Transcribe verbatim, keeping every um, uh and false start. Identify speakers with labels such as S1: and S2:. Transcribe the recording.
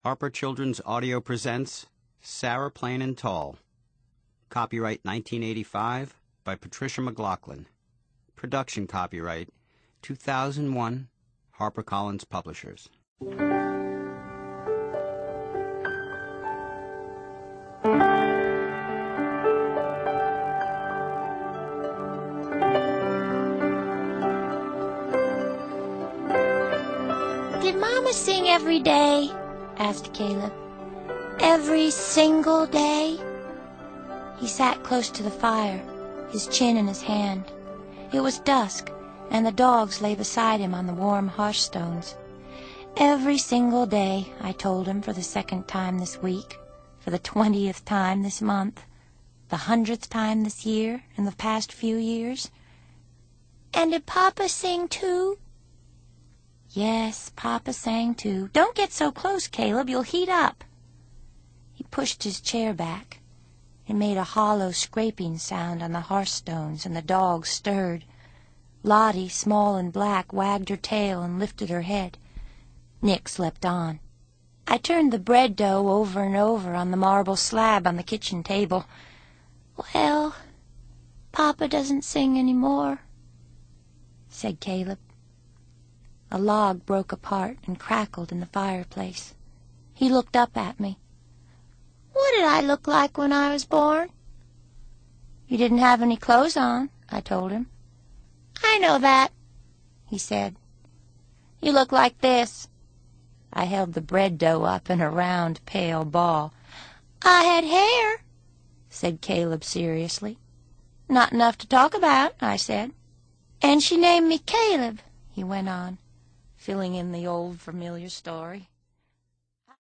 S1: Harper Children's Audio presents Sarah Plain and Tall. Copyright nineteen eighty-five by Patricia McLaughlin. Production copyright two thousand one, HarperCollins Publishers.
S2: Did Mama sing every day? Asked Caleb. Every single day? He sat close to the fire, his chin in his hand. It was dusk, and the dogs lay beside him on the warm hearthstones. Every single day, I told him for the second time this week, for the twentieth time this month, the hundredth time this year, in the past few years. And did Papa sing too? Yes, Papa sang too. Don't get so close, Caleb. You'll heat up. He pushed his chair back. It made a hollow scraping sound on the hearthstones, and the dogs stirred. Lottie, small and black, wagged her tail and lifted her head. Nick slept on. I turned the bread dough over and over on the marble slab on the kitchen table. Well, Papa doesn't sing any more, said Caleb. A log broke apart and crackled in the fireplace. He looked up at me. What did I look like when I was born? You didn't have any clothes on, I told him. I know that, he said. You look like this. I held the bread dough up in a round, pale ball. I had hair, said Caleb seriously. Not enough to talk about, I said. And she named me Caleb, he went on, filling in the old familiar story.